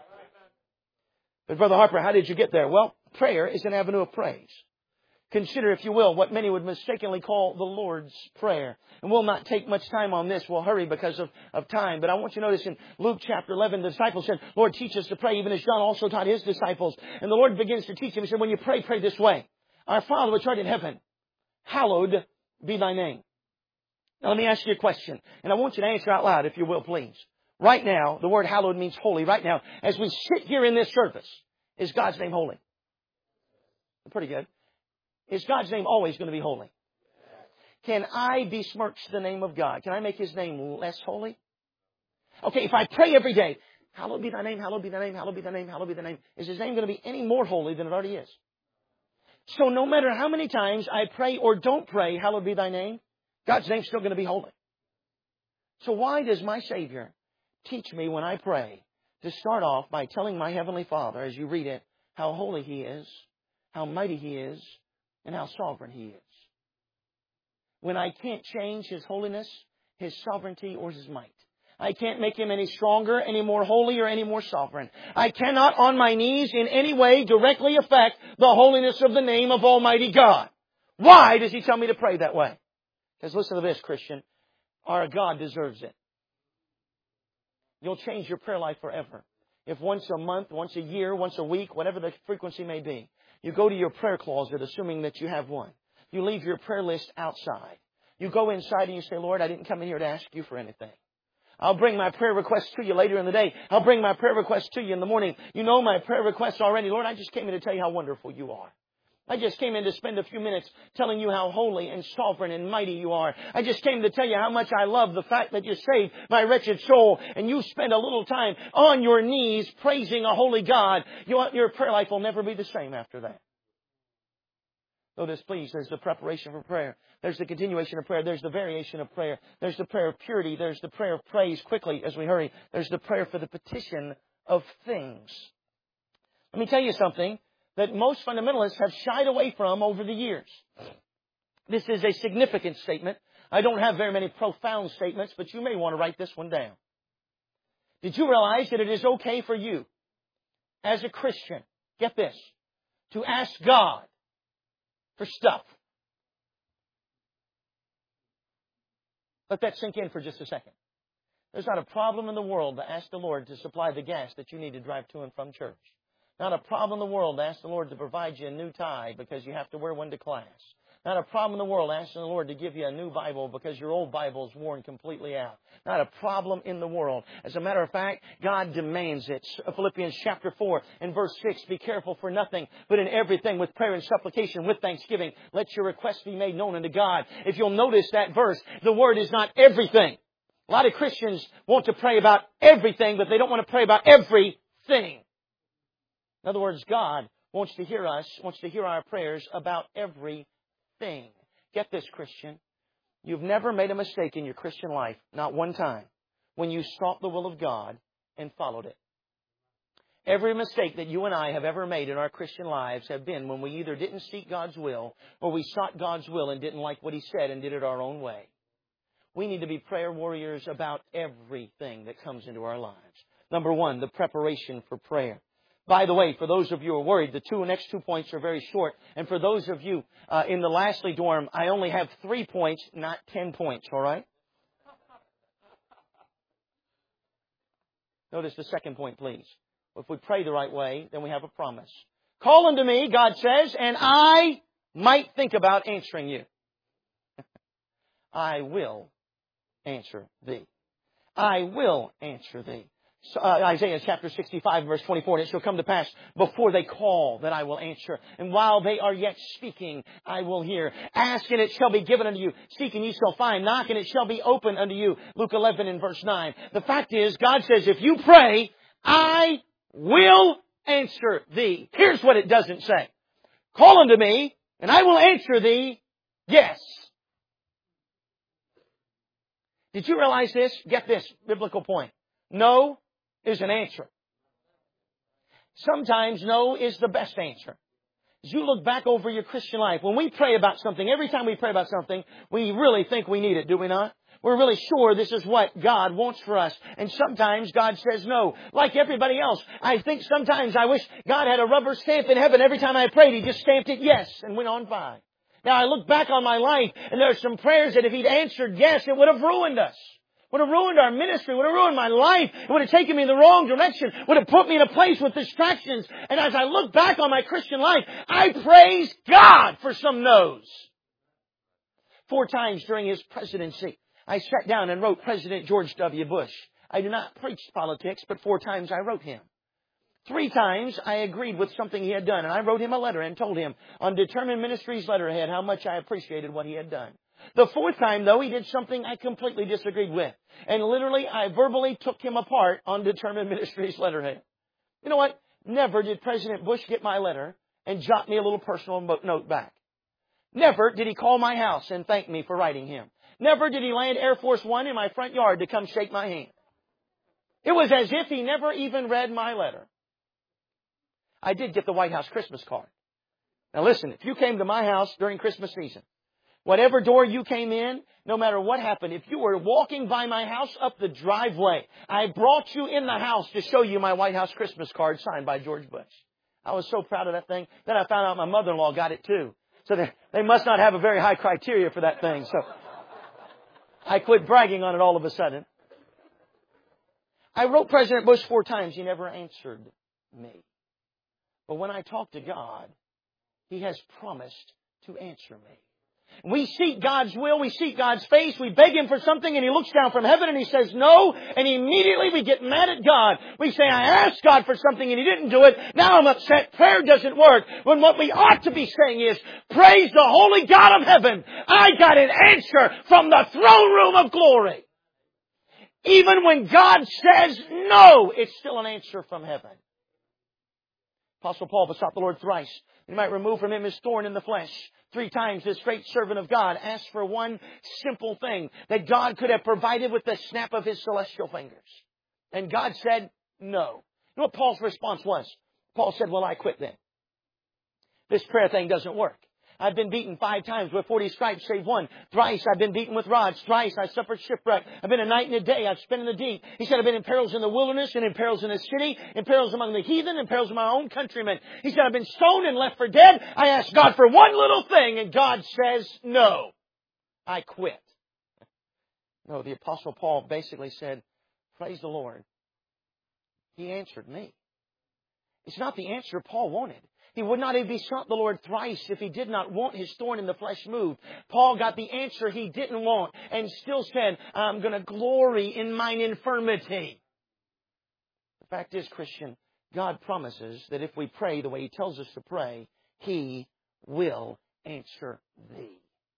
But Brother Harper, how did you get there? Well, prayer is an avenue of praise. Consider, if you will, what many would mistakenly call the Lord's Prayer. And we'll not take much time on this. We'll hurry because of, of time. But I want you to notice in Luke chapter eleven, the disciples said, "Lord, teach us to pray," even as John also taught his disciples. And the Lord begins to teach them. He said, "When you pray, pray this way. Our Father which art in heaven, hallowed be thy name." Now let me ask you a question. And I want you to answer out loud, if you will, please. Right now, the word hallowed means holy. Right now, as we sit here in this service, is God's name holy? Pretty good. Is God's name always going to be holy? Can I besmirch the name of God? Can I make His name less holy? Okay, if I pray every day, hallowed be thy name, hallowed be thy name, hallowed be thy name, hallowed be thy name, is His name going to be any more holy than it already is? So no matter how many times I pray or don't pray, hallowed be thy name, God's name's still going to be holy. So why does my Savior teach me when I pray to start off by telling my Heavenly Father, as you read it, how holy He is, how mighty He is, and how sovereign He is? When I can't change His holiness, His sovereignty, or His might. I can't make Him any stronger, any more holy, or any more sovereign. I cannot on my knees in any way directly affect the holiness of the name of Almighty God. Why does He tell me to pray that way? Because listen to this, Christian. Our God deserves it. You'll change your prayer life forever. If once a month, once a year, once a week, whatever the frequency may be, you go to your prayer closet, assuming that you have one. You leave your prayer list outside. You go inside and you say, "Lord, I didn't come in here to ask you for anything. I'll bring my prayer requests to you later in the day. I'll bring my prayer requests to you in the morning. You know my prayer requests already. Lord, I just came in to tell you how wonderful you are. I just came in to spend a few minutes telling you how holy and sovereign and mighty you are. I just came to tell you how much I love the fact that you saved my wretched soul." And you spend a little time on your knees praising a holy God. Your, your prayer life will never be the same after that. Notice, please, there's the preparation for prayer. There's the continuation of prayer. There's the variation of prayer. There's the prayer of purity. There's the prayer of praise. Quickly, as we hurry, there's the prayer for the petition of things. Let me tell you something that most fundamentalists have shied away from over the years. This is a significant statement. I don't have very many profound statements, but you may want to write this one down. Did you realize that it is okay for you, as a Christian, get this, to ask God for stuff? Let that sink in for just a second. There's not a problem in the world to ask the Lord to supply the gas that you need to drive to and from church. Not a problem in the world to ask the Lord to provide you a new tie because you have to wear one to class. Not a problem in the world asking the Lord to give you a new Bible because your old Bible is worn completely out. Not a problem in the world. As a matter of fact, God demands it. Philippians chapter four and verse six, be careful for nothing, but in everything with prayer and supplication, with thanksgiving, let your requests be made known unto God. If you'll notice that verse, the word is not everything. A lot of Christians want to pray about everything, but they don't want to pray about everything. In other words, God wants to hear us, wants to hear our prayers about everything. Get this, Christian. You've never made a mistake in your Christian life, not one time, when you sought the will of God and followed it. Every mistake that you and I have ever made in our Christian lives have been when we either didn't seek God's will or we sought God's will and didn't like what He said and did it our own way. We need to be prayer warriors about everything that comes into our lives. Number one, the preparation for prayer. By the way, for those of you who are worried, the two next two points are very short. And for those of you uh, in the Lastly dorm, I only have three points, not ten points, all right? Notice the second point, please. If we pray the right way, then we have a promise. Call unto me, God says, and I might think about answering you. I will answer thee. I will answer thee. So, uh, Isaiah chapter sixty-five, verse twenty-four, and it shall come to pass before they call that I will answer. And while they are yet speaking, I will hear. Ask and it shall be given unto you. Seek and you shall find. Knock and it shall be opened unto you. Luke eleven and verse nine. The fact is, God says, if you pray, I will answer thee. Here's what it doesn't say. Call unto me, and I will answer thee, yes. Did you realize this? Get this biblical point. No is an answer. Sometimes no is the best answer. As you look back over your Christian life, when we pray about something, every time we pray about something, we really think we need it, do we not? We're really sure this is what God wants for us. And sometimes God says no. Like everybody else, I think sometimes I wish God had a rubber stamp in heaven. Every time I prayed, He just stamped it yes and went on by. Now I look back on my life and there are some prayers that if He'd answered yes, it would have ruined us. Would have ruined our ministry, would have ruined my life. It would have taken me in the wrong direction. Would have put me in a place with distractions. And as I look back on my Christian life, I praise God for some no's. Four times during His presidency, I sat down and wrote President George W. Bush. I do not preach politics, but four times I wrote him. Three times I agreed with something he had done, and I wrote him a letter and told him on Determined Ministries letterhead how much I appreciated what he had done. The fourth time, though, he did something I completely disagreed with. And literally, I verbally took him apart on Determined Ministries letterhead. You know what? Never did President Bush get my letter and jot me a little personal note back. Never did he call my house and thank me for writing him. Never did he land Air Force One in my front yard to come shake my hand. It was as if he never even read my letter. I did get the White House Christmas card. Now listen, if you came to my house during Christmas season, whatever door you came in, no matter what happened, if you were walking by my house up the driveway, I brought you in the house to show you my White House Christmas card signed by George Bush. I was so proud of that thing. Then I found out my mother-in-law got it too. So they, they must not have a very high criteria for that thing. So I quit bragging on it all of a sudden. I wrote President Bush four times. He never answered me. But when I talk to God, He has promised to answer me. We seek God's will, we seek God's face, we beg Him for something and He looks down from heaven and He says no, and immediately we get mad at God. We say, I asked God for something and He didn't do it, now I'm upset, prayer doesn't work. When what we ought to be saying is, praise the holy God of heaven, I got an answer from the throne room of glory. Even when God says no, it's still an answer from heaven. Apostle Paul besought the Lord thrice. He might remove from him his thorn in the flesh. Three times this great servant of God asked for one simple thing that God could have provided with the snap of His celestial fingers. And God said no. You know what Paul's response was? Paul said, well, I quit then. This prayer thing doesn't work. I've been beaten five times with forty stripes, save one. Thrice I've been beaten with rods. Thrice I suffered shipwreck. I've been a night and a day. I've spent in the deep. He said I've been in perils in the wilderness and in perils in the city, in perils among the heathen, in perils of my own countrymen. He said I've been stoned and left for dead. I asked God for one little thing and God says no. I quit. No, the Apostle Paul basically said, praise the Lord. He answered me. It's not the answer Paul wanted. He would not have besought the Lord thrice if he did not want his thorn in the flesh moved. Paul got the answer he didn't want and still said, I'm going to glory in mine infirmity. The fact is, Christian, God promises that if we pray the way He tells us to pray, He will answer thee.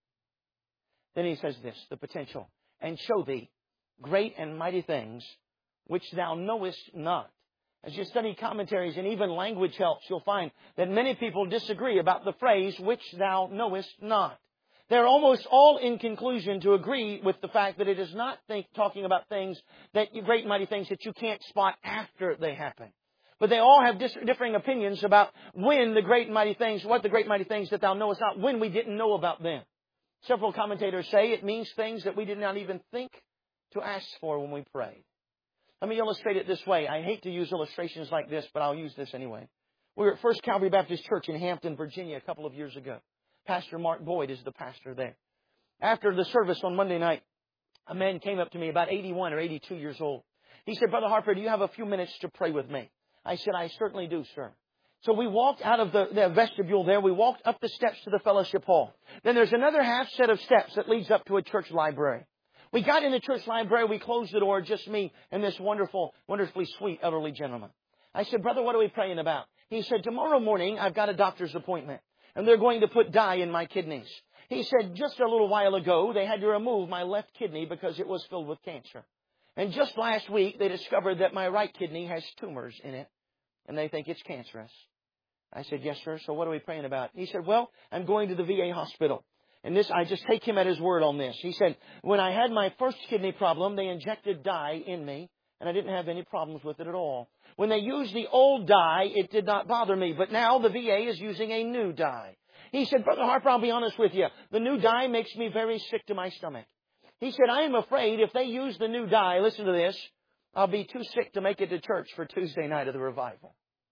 Then He says this, the potential, and show thee great and mighty things which thou knowest not. As you study commentaries and even language helps, you'll find that many people disagree about the phrase, which thou knowest not. They're almost all in conclusion to agree with the fact that it is not think, talking about things, that great and mighty things that you can't spot after they happen. But they all have dis- differing opinions about when the great and mighty things, what the great and mighty things that thou knowest not, when we didn't know about them. Several commentators say it means things that we did not even think to ask for when we prayed. Let me illustrate it this way. I hate to use illustrations like this, but I'll use this anyway. We were at First Calvary Baptist Church in Hampton, Virginia, a couple of years ago. Pastor Mark Boyd is the pastor there. After the service on Monday night, a man came up to me, about eighty-one or eighty-two years old. He said, Brother Harper, do you have a few minutes to pray with me? I said, I certainly do, sir. So we walked out of the, the vestibule there. We walked up the steps to the fellowship hall. Then there's another half set of steps that leads up to a church library. We got in the church library. We closed the door, just me and this wonderful, wonderfully sweet elderly gentleman. I said, Brother, what are we praying about? He said, tomorrow morning I've got a doctor's appointment, and they're going to put dye in my kidneys. He said, just a little while ago, they had to remove my left kidney because it was filled with cancer. And just last week, they discovered that my right kidney has tumors in it, and they think it's cancerous. I said, yes, sir. So what are we praying about? He said, well, I'm going to the V A hospital. And this, I just take him at his word on this. He said, when I had my first kidney problem, they injected dye in me, and I didn't have any problems with it at all. When they used the old dye, it did not bother me. But now the V A is using a new dye. He said, Brother Harper, I'll be honest with you. The new dye makes me very sick to my stomach. He said, I am afraid if they use the new dye, listen to this, I'll be too sick to make it to church for Tuesday night of the revival.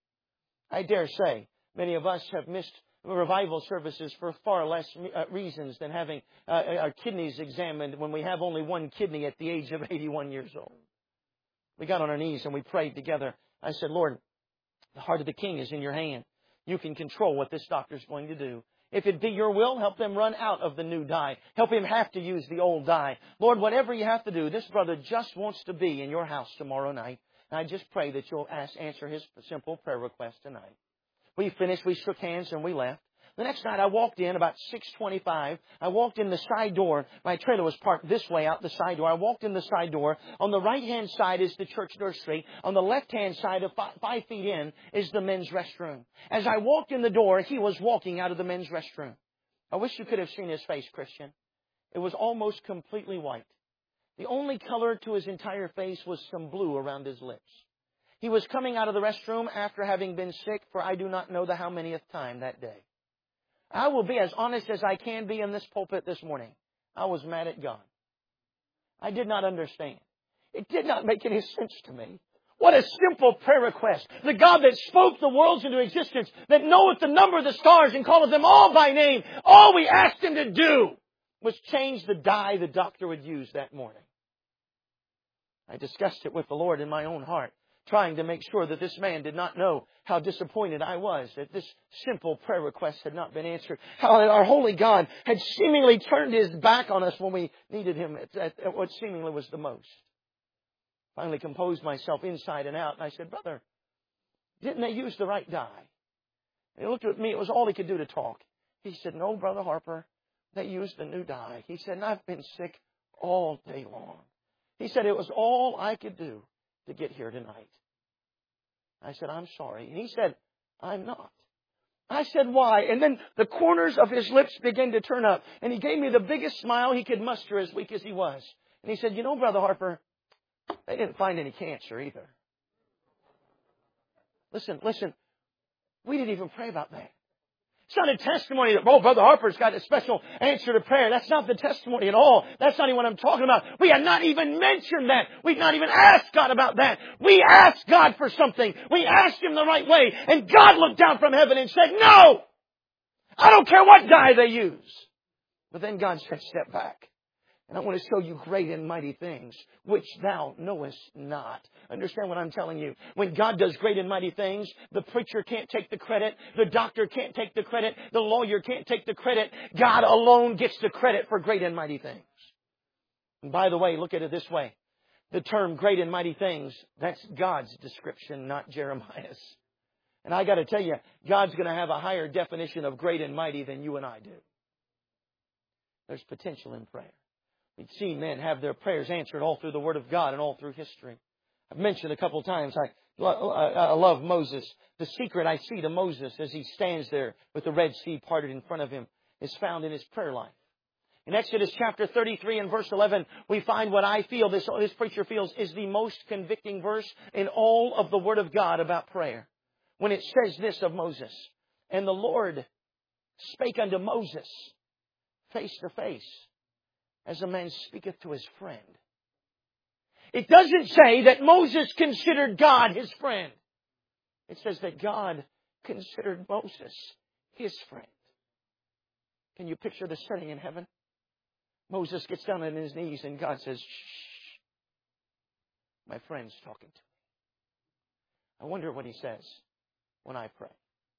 I dare say many of us have missed revival services for far less uh, reasons than having uh, our kidneys examined when we have only one kidney at the age of eighty-one years old. We got on our knees and we prayed together. I said, Lord, the heart of the king is in your hand. You can control what this doctor's going to do. If it be your will, help them run out of the new dye. Help him have to use the old dye. Lord, whatever you have to do, this brother just wants to be in your house tomorrow night. And I just pray that you'll ask, answer his simple prayer request tonight. We finished, we shook hands, and we left. The next night I walked in about six twenty-five. I walked in the side door. My trailer was parked this way out the side door. I walked in the side door. On the right-hand side is the church nursery. On the left-hand side, of five, five feet in, is the men's restroom. As I walked in the door, he was walking out of the men's restroom. I wish you could have seen his face, Christian. It was almost completely white. The only color to his entire face was some blue around his lips. He was coming out of the restroom after having been sick for I do not know the how manyth time that day. I will be as honest as I can be in this pulpit this morning. I was mad at God. I did not understand. It did not make any sense to me. What a simple prayer request. The God that spoke the worlds into existence, that knoweth the number of the stars and calleth them all by name. All we asked Him to do was change the dye the doctor would use that morning. I discussed it with the Lord in my own heart, trying to make sure that this man did not know how disappointed I was that this simple prayer request had not been answered. How our holy God had seemingly turned His back on us when we needed Him at, at, at what seemingly was the most. Finally composed myself inside and out, and I said, Brother, didn't they use the right dye? And he looked at me. It was all he could do to talk. He said, no, Brother Harper, they used the new dye. He said, and I've been sick all day long. He said, it was all I could do to get here tonight. I said, I'm sorry. And he said, I'm not. I said, why? And then the corners of his lips began to turn up. And he gave me the biggest smile he could muster, as weak as he was. And he said, you know, Brother Harper, they didn't find any cancer either. Listen, listen. We didn't even pray about that. It's not a testimony that, oh, Brother Harper's got a special answer to prayer. That's not the testimony at all. That's not even what I'm talking about. We had not even mentioned that. We've not even asked God about that. We asked God for something. We asked Him the right way. And God looked down from heaven and said, no! I don't care what dye they use. But then God said, step back. And I want to show you great and mighty things, which thou knowest not. Understand what I'm telling you. When God does great and mighty things, the preacher can't take the credit. The doctor can't take the credit. The lawyer can't take the credit. God alone gets the credit for great and mighty things. And by the way, look at it this way. The term great and mighty things, that's God's description, not Jeremiah's. And I got to tell you, God's going to have a higher definition of great and mighty than you and I do. There's potential in prayer. We've seen men have their prayers answered all through the Word of God and all through history. I've mentioned a couple of times, I, I love Moses. The secret I see to Moses as he stands there with the Red Sea parted in front of him is found in his prayer life. In Exodus chapter thirty-three and verse eleven, we find what I feel, this, this preacher feels, is the most convicting verse in all of the Word of God about prayer. When it says this of Moses, and the Lord spake unto Moses face to face, as a man speaketh to his friend. It doesn't say that Moses considered God his friend. It says that God considered Moses his friend. Can you picture the setting in heaven? Moses gets down on his knees and God says, shh, my friend's talking to me. I wonder what he says when I pray.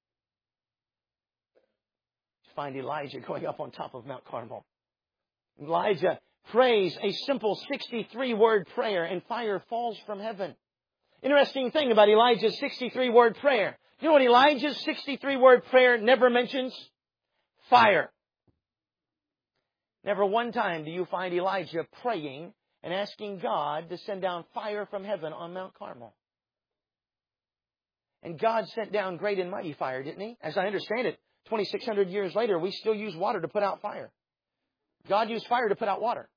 You find Elijah going up on top of Mount Carmel. Elijah prays a simple sixty-three word prayer and fire falls from heaven. Interesting thing about Elijah's sixty-three word prayer. You know what Elijah's sixty-three word prayer never mentions? Fire. Never one time do you find Elijah praying and asking God to send down fire from heaven on Mount Carmel. And God sent down great and mighty fire, didn't He? As I understand it, twenty-six hundred years later, we still use water to put out fire. God used fire to put out water.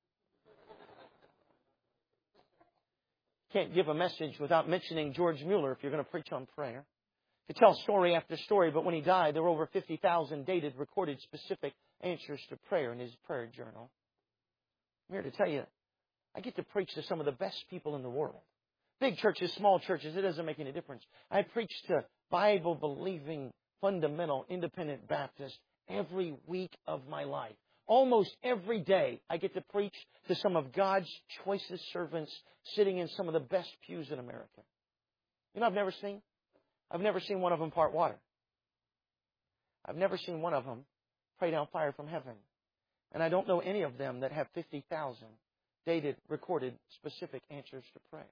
Can't give a message without mentioning George Mueller if you're going to preach on prayer. You tell story after story, but when he died, there were over fifty thousand dated, recorded, specific answers to prayer in his prayer journal. I'm here to tell you, I get to preach to some of the best people in the world. Big churches, small churches, it doesn't make any difference. I preach to Bible-believing, fundamental, independent Baptists every week of my life. Almost every day, I get to preach to some of God's choicest servants sitting in some of the best pews in America. You know I've never seen? I've never seen one of them part water. I've never seen one of them pray down fire from heaven. And I don't know any of them that have fifty thousand dated, recorded, specific answers to prayer.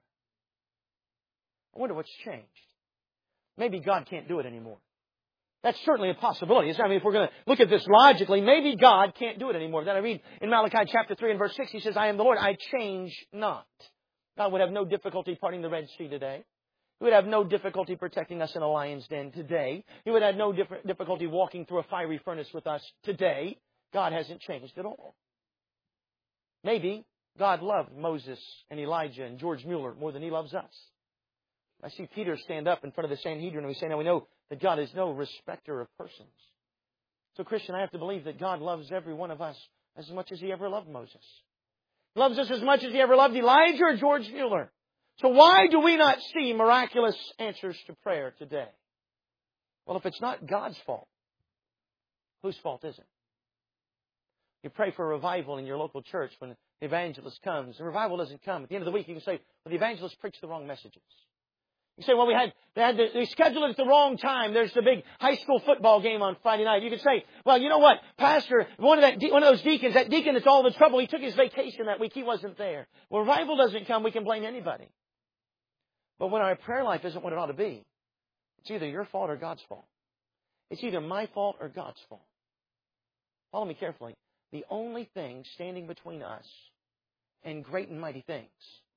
I wonder what's changed. Maybe God can't do it anymore. That's certainly a possibility. I mean, if we're going to look at this logically, maybe God can't do it anymore. Then I read in Malachi chapter three and verse six, He says, I am the Lord, I change not. God would have no difficulty parting the Red Sea today. He would have no difficulty protecting us in a lion's den today. He would have no difficulty walking through a fiery furnace with us today. God hasn't changed at all. Maybe God loved Moses and Elijah and George Mueller more than He loves us. I see Peter stand up in front of the Sanhedrin and we say, now we know that God is no respecter of persons. So, Christian, I have to believe that God loves every one of us as much as He ever loved Moses. He loves us as much as He ever loved Elijah or George Mueller. So why do we not see miraculous answers to prayer today? Well, if it's not God's fault, whose fault is it? You pray for a revival in your local church when the evangelist comes. The revival doesn't come. At the end of the week, you can say, well, the evangelist preached the wrong messages. You say, well, we had, they had the, they scheduled it at the wrong time. There's the big high school football game on Friday night. You could say, well, you know what, Pastor, one of that, one of those deacons, that deacon that's all the trouble, he took his vacation that week. He wasn't there. Well, revival doesn't come. We can blame anybody. But when our prayer life isn't what it ought to be, it's either your fault or God's fault. It's either my fault or God's fault. Follow me carefully. The only thing standing between us and great and mighty things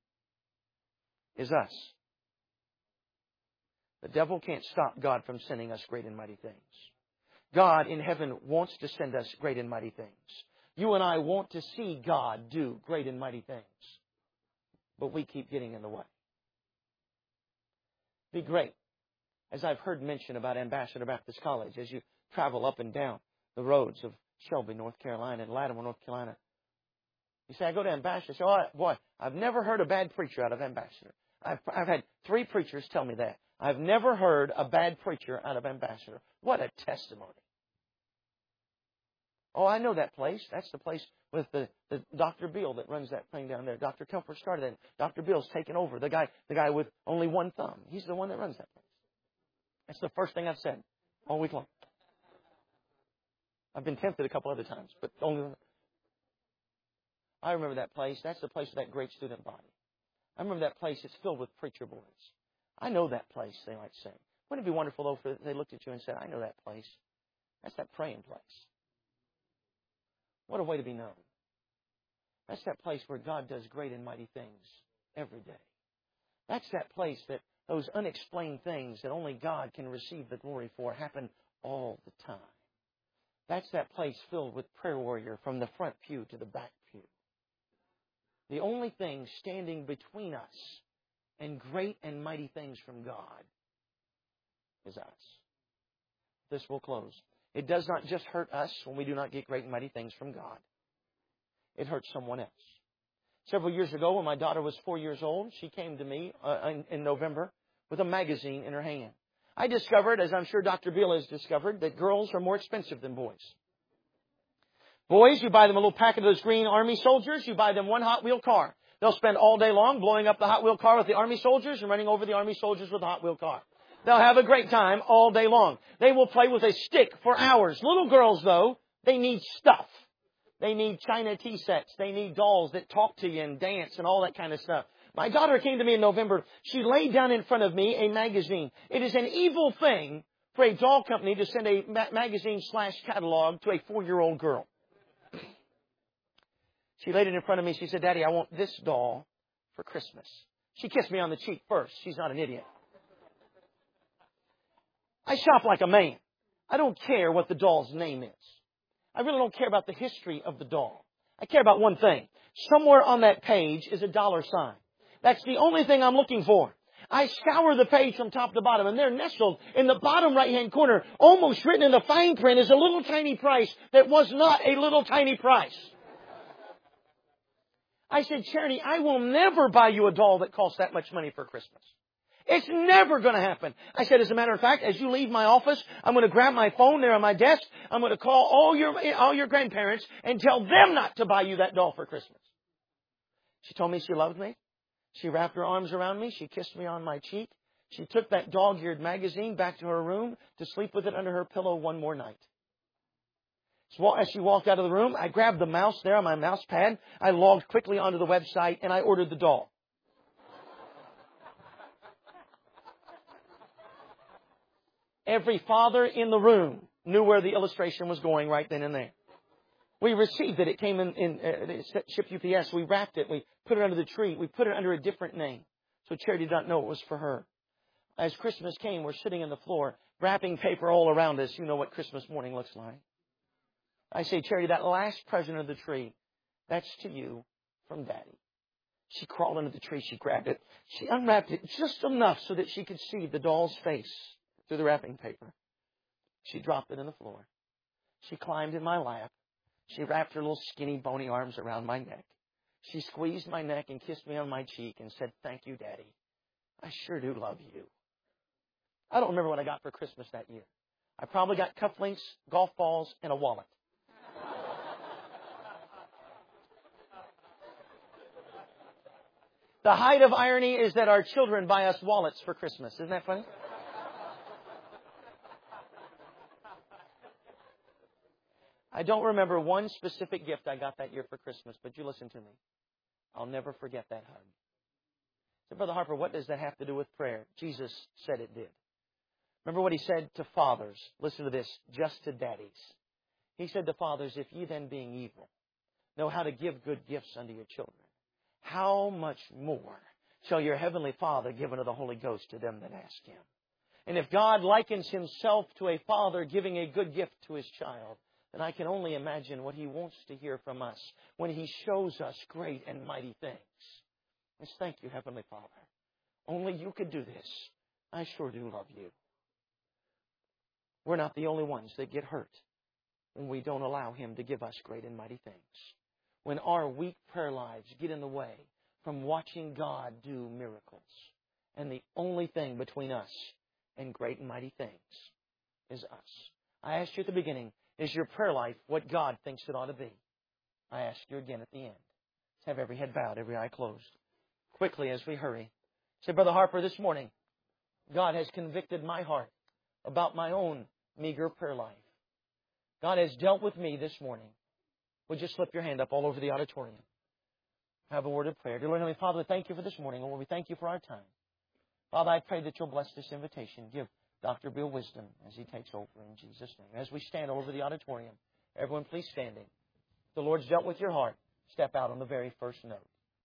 is us. The devil can't stop God from sending us great and mighty things. God in heaven wants to send us great and mighty things. You and I want to see God do great and mighty things. But we keep getting in the way. Be great. As I've heard mention about Ambassador Baptist College, as you travel up and down the roads of Shelby, North Carolina, and Latimer, North Carolina. You say, I go to Ambassador. So, oh, boy, I've never heard a bad preacher out of Ambassador. I've, I've had three preachers tell me that. I've never heard a bad preacher out of Ambassador. What a testimony. Oh, I know that place. That's the place with the, the Doctor Beale that runs that thing down there. Doctor Comfort started it. Doctor Beale's taken over. The guy, the guy with only one thumb. He's the one that runs that place. That's the first thing I've said all week long. I've been tempted a couple other times, but only. I remember that place. That's the place of that great student body. I remember that place. It's filled with preacher boys. I know that place, they might say. Wouldn't it be wonderful, though, if they looked at you and said, I know that place. That's that praying place. What a way to be known. That's that place where God does great and mighty things every day. That's that place that those unexplained things that only God can receive the glory for happen all the time. That's that place filled with prayer warrior from the front pew to the back pew. The only thing standing between us and great and mighty things from God is us. This will close. It does not just hurt us when we do not get great and mighty things from God. It hurts someone else. Several years ago, when my daughter was four years old, she came to me uh, in, in November with a magazine in her hand. I discovered, as I'm sure Doctor Beale has discovered, that girls are more expensive than boys. Boys, you buy them a little packet of those green Army soldiers, you buy them one Hot Wheel car. They'll spend all day long blowing up the Hot Wheel car with the Army soldiers and running over the Army soldiers with the Hot Wheel car. They'll have a great time all day long. They will play with a stick for hours. Little girls, though, they need stuff. They need China tea sets. They need dolls that talk to you and dance and all that kind of stuff. My daughter came to me in November. She laid down in front of me a magazine. It is an evil thing for a doll company to send a ma- magazine slash catalog to a four-year-old girl. She laid it in front of me. She said, Daddy, I want this doll for Christmas. She kissed me on the cheek first. She's not an idiot. I shop like a man. I don't care what the doll's name is. I really don't care about the history of the doll. I care about one thing. Somewhere on that page is a dollar sign. That's the only thing I'm looking for. I scour the page from top to bottom, and there nestled in the bottom right-hand corner, almost written in the fine print, is a little tiny price that was not a little tiny price. I said, Charity, I will never buy you a doll that costs that much money for Christmas. It's never going to happen. I said, as a matter of fact, as you leave my office, I'm going to grab my phone there on my desk. I'm going to call all your all your grandparents and tell them not to buy you that doll for Christmas. She told me she loved me. She wrapped her arms around me. She kissed me on my cheek. She took that dog-eared magazine back to her room to sleep with it under her pillow one more night. So as she walked out of the room, I grabbed the mouse there on my mouse pad. I logged quickly onto the website and I ordered the doll. Every father in the room knew where the illustration was going right then and there. We received it. It came in, in uh, shipped U P S. We wrapped it. We put it under the tree. We put it under a different name. So Charity did not know it was for her. As Christmas came, we're sitting on the floor, wrapping paper all around us. You know what Christmas morning looks like. I say, Charity, that last present of the tree, that's to you from Daddy. She crawled under the tree. She grabbed it. She unwrapped it just enough so that she could see the doll's face through the wrapping paper. She dropped it on the floor. She climbed in my lap. She wrapped her little skinny, bony arms around my neck. She squeezed my neck and kissed me on my cheek and said, thank you, Daddy. I sure do love you. I don't remember what I got for Christmas that year. I probably got cufflinks, golf balls, and a wallet. The height of irony is that our children buy us wallets for Christmas. Isn't that funny? I don't remember one specific gift I got that year for Christmas, but you listen to me. I'll never forget that hug. So, Brother Harper, what does that have to do with prayer? Jesus said it did. Remember what He said to fathers. Listen to this, just to daddies. He said to fathers, if ye then being evil know how to give good gifts unto your children, how much more shall your heavenly Father give unto the Holy Ghost to them that ask Him? And if God likens Himself to a father giving a good gift to his child, then I can only imagine what He wants to hear from us when He shows us great and mighty things. Let's thank you, Heavenly Father. Only you could do this. I sure do love you. We're not the only ones that get hurt when we don't allow Him to give us great and mighty things. When our weak prayer lives get in the way from watching God do miracles. And the only thing between us and great and mighty things is us. I asked you at the beginning, Is your prayer life what God thinks it ought to be? I ask you again at the end. Let's have every head bowed, every eye closed. Quickly as we hurry. Say, Brother Harper, this morning, God has convicted my heart about my own meager prayer life. God has dealt with me this morning. Would you slip your hand up all over the auditorium? Have a word of prayer. Dear Lord, Heavenly Father, thank you for this morning. Lord, we thank you for our time. Father, I pray that you'll bless this invitation. Give Doctor Bill wisdom as he takes over in Jesus' name. As we stand all over the auditorium, everyone please standing. The Lord's dealt with your heart. Step out on the very first note.